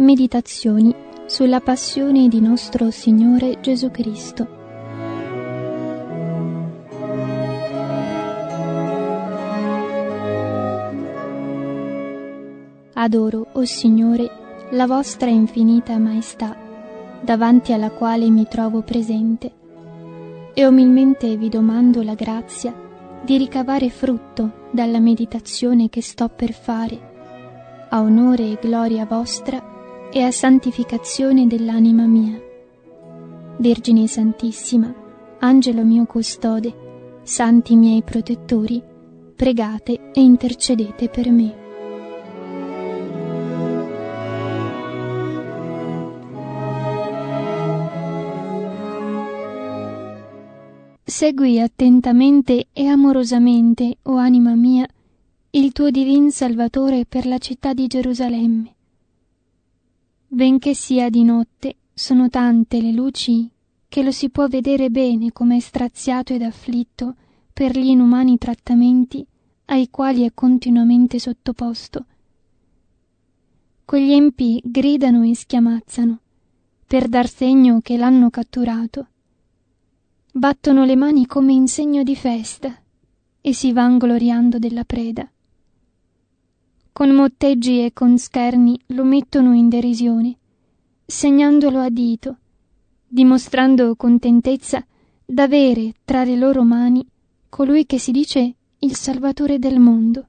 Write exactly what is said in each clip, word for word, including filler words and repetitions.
Meditazioni sulla passione di nostro Signore Gesù Cristo. Adoro, o Signore, la vostra infinita maestà, davanti alla quale mi trovo presente, e umilmente vi domando la grazia di ricavare frutto dalla meditazione che sto per fare, a onore e gloria vostra e a santificazione dell'anima mia. Vergine Santissima, Angelo mio custode, santi miei protettori, pregate e intercedete per me. Segui attentamente e amorosamente, o anima mia, il tuo divin Salvatore per la città di Gerusalemme. Benché sia di notte, sono tante le luci che lo si può vedere bene come è straziato ed afflitto per gli inumani trattamenti ai quali è continuamente sottoposto. Quegli empi gridano e schiamazzano per dar segno che l'hanno catturato. Battono le mani come in segno di festa e si van gloriando della preda. Con motteggi e con scherni lo mettono in derisione, segnandolo a dito, dimostrando contentezza d'avere tra le loro mani colui che si dice il Salvatore del mondo.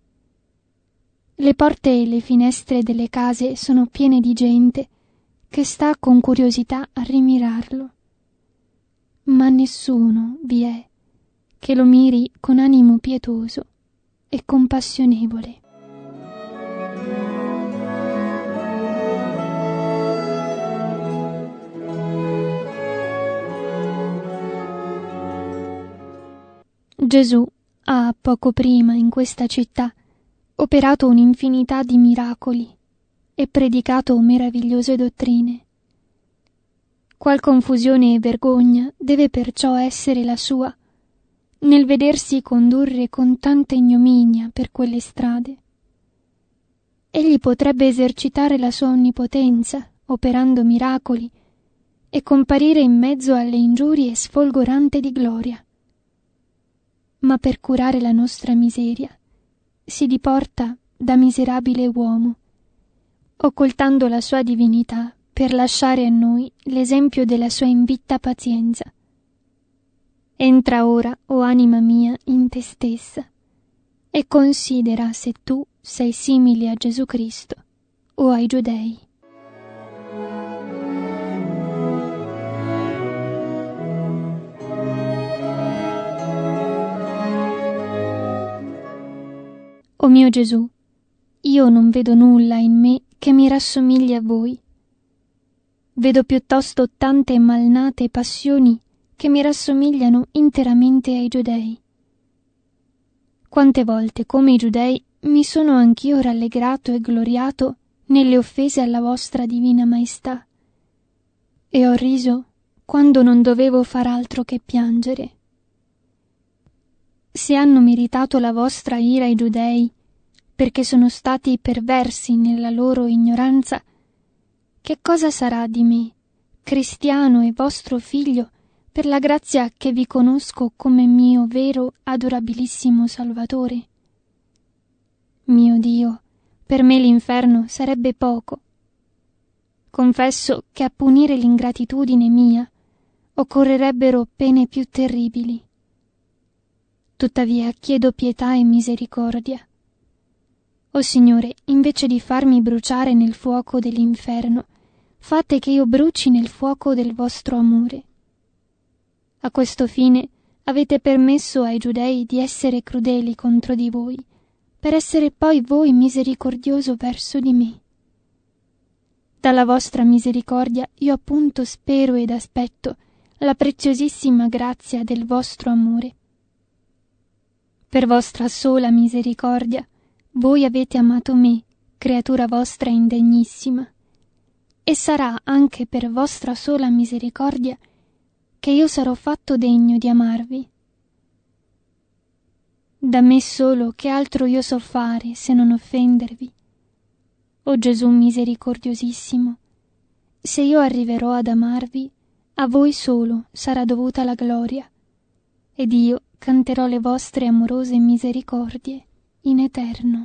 Le porte e le finestre delle case sono piene di gente che sta con curiosità a rimirarlo, ma nessuno vi è che lo miri con animo pietoso e compassionevole. Gesù ha poco prima in questa città operato un'infinità di miracoli e predicato meravigliose dottrine. Qual confusione e vergogna deve perciò essere la sua nel vedersi condurre con tanta ignominia per quelle strade. Egli potrebbe esercitare la sua onnipotenza, operando miracoli, e comparire in mezzo alle ingiurie sfolgorante di gloria. Ma per curare la nostra miseria si diporta da miserabile uomo, occultando la sua divinità per lasciare a noi l'esempio della sua invitta pazienza. Entra ora, o anima mia, in te stessa, e considera se tu sei simile a Gesù Cristo o ai Giudei. O mio Gesù, io non vedo nulla in me che mi rassomigli a voi. Vedo piuttosto tante malnate passioni che mi rassomigliano interamente ai Giudei. Quante volte, come i Giudei, mi sono anch'io rallegrato e gloriato nelle offese alla vostra divina maestà, e ho riso quando non dovevo far altro che piangere. Se hanno meritato la vostra ira i Giudei, perché sono stati perversi nella loro ignoranza, che cosa sarà di me, cristiano e vostro figlio, per la grazia che vi conosco come mio vero adorabilissimo Salvatore? Mio Dio, per me l'inferno sarebbe poco. Confesso che a punire l'ingratitudine mia occorrerebbero pene più terribili. Tuttavia chiedo pietà e misericordia. O Signore, invece di farmi bruciare nel fuoco dell'inferno, fate che io bruci nel fuoco del vostro amore. A questo fine avete permesso ai Giudei di essere crudeli contro di voi, per essere poi voi misericordioso verso di me. Dalla vostra misericordia io appunto spero ed aspetto la preziosissima grazia del vostro amore. Per vostra sola misericordia voi avete amato me, creatura vostra indegnissima, e sarà anche per vostra sola misericordia che io sarò fatto degno di amarvi. Da me solo che altro io so fare se non offendervi, O Gesù misericordiosissimo, se io arriverò ad amarvi, a voi solo sarà dovuta la gloria, ed io canterò le vostre amorose misericordie in eterno.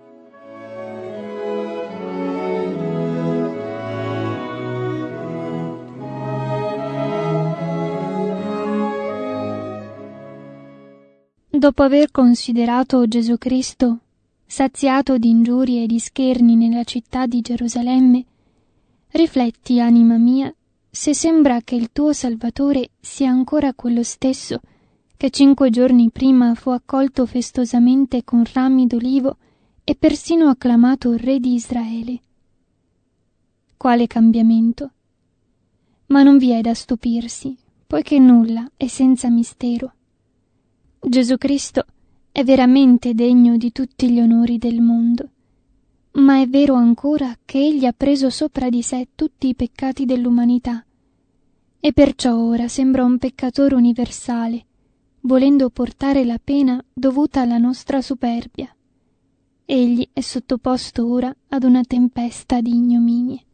Dopo aver considerato Gesù Cristo, saziato di ingiurie e di scherni nella città di Gerusalemme, rifletti, anima mia, se sembra che il tuo Salvatore sia ancora quello stesso che cinque giorni prima fu accolto festosamente con rami d'olivo e persino acclamato Re di Israele. Quale cambiamento! Ma non vi è da stupirsi, poiché nulla è senza mistero. Gesù Cristo è veramente degno di tutti gli onori del mondo, ma è vero ancora che Egli ha preso sopra di sé tutti i peccati dell'umanità, e perciò ora sembra un peccatore universale, volendo portare la pena dovuta alla nostra superbia. Egli è sottoposto ora ad una tempesta di ignominie.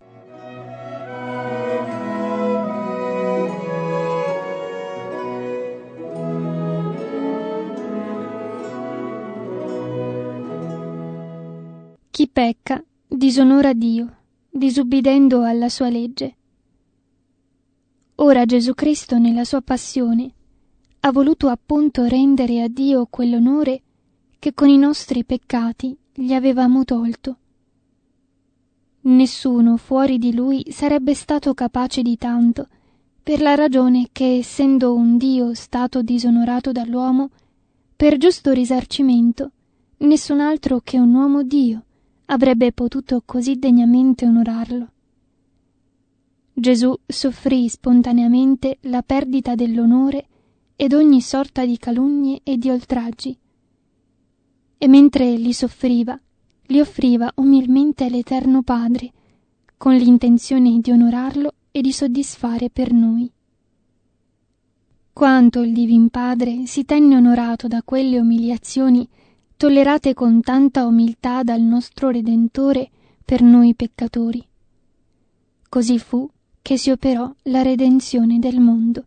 Chi pecca disonora Dio, disubbidendo alla sua legge. Ora Gesù Cristo nella sua passione ha voluto appunto rendere a Dio quell'onore che con i nostri peccati gli avevamo tolto. Nessuno fuori di Lui sarebbe stato capace di tanto, per la ragione che, essendo un Dio stato disonorato dall'uomo, per giusto risarcimento, nessun altro che un uomo Dio avrebbe potuto così degnamente onorarlo. Gesù soffrì spontaneamente la perdita dell'onore ed ogni sorta di calunnie e di oltraggi, e mentre li soffriva, li offriva umilmente l'Eterno Padre, con l'intenzione di onorarlo e di soddisfare per noi. Quanto il Divin Padre si tenne onorato da quelle umiliazioni tollerate con tanta umiltà dal nostro Redentore per noi peccatori. Così fu che si operò la redenzione del mondo.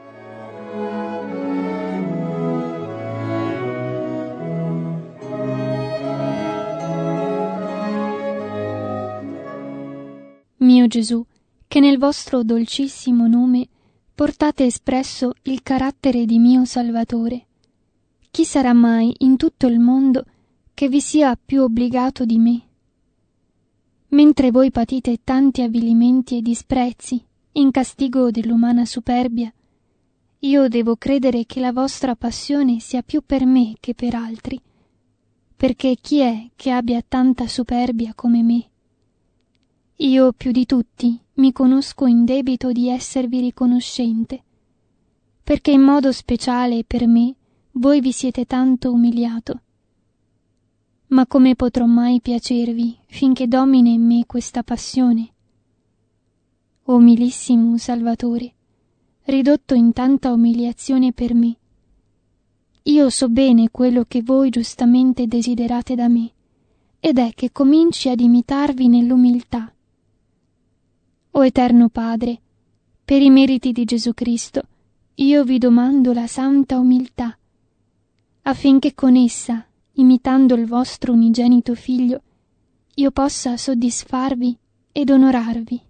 Mio Gesù, che nel vostro dolcissimo nome portate espresso il carattere di mio Salvatore, chi sarà mai in tutto il mondo che vi sia più obbligato di me? Mentre voi patite tanti avvilimenti e disprezzi in castigo dell'umana superbia, io devo credere che la vostra passione sia più per me che per altri, perché chi è che abbia tanta superbia come me? Io più di tutti mi conosco in debito di esservi riconoscente, perché in modo speciale per me voi vi siete tanto umiliato. Ma come potrò mai piacervi finché domina in me questa passione? O umilissimo Salvatore, ridotto in tanta umiliazione per me, io so bene quello che voi giustamente desiderate da me, ed è che cominci ad imitarvi nell'umiltà. O Eterno Padre, per i meriti di Gesù Cristo, io vi domando la santa umiltà, affinché con essa, imitando il vostro unigenito Figlio, io possa soddisfarvi ed onorarvi.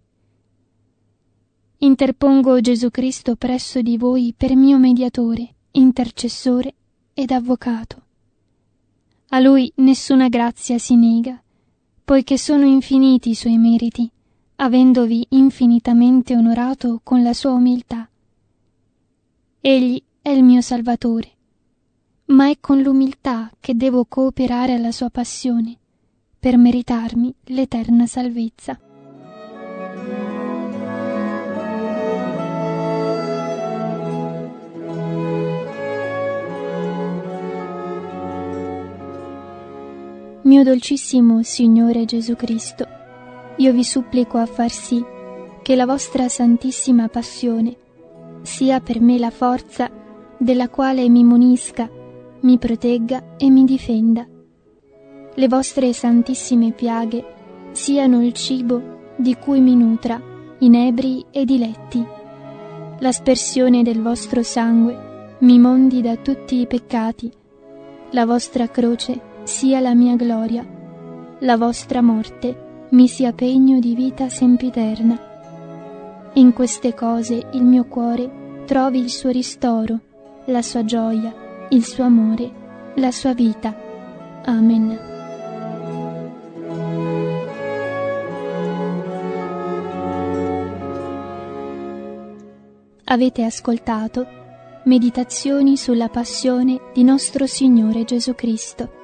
Interpongo Gesù Cristo presso di voi per mio mediatore, intercessore ed avvocato. A Lui nessuna grazia si nega, poiché sono infiniti i Suoi meriti, avendovi infinitamente onorato con la sua umiltà. Egli è il mio Salvatore, ma è con l'umiltà che devo cooperare alla sua passione, per meritarmi l'eterna salvezza. Mio dolcissimo Signore Gesù Cristo, io vi supplico a far sì che la vostra santissima passione sia per me la forza della quale mi munisca, mi protegga e mi difenda. Le vostre santissime piaghe siano il cibo di cui mi nutra, inebri e diletti. L'aspersione del vostro sangue mi mondi da tutti i peccati. La vostra croce sia la mia gloria, la vostra morte mi sia pegno di vita sempiterna. In queste cose il mio cuore trovi il suo ristoro, la sua gioia, il suo amore, la sua vita. Amen. Avete ascoltato Meditazioni sulla passione di nostro Signore Gesù Cristo,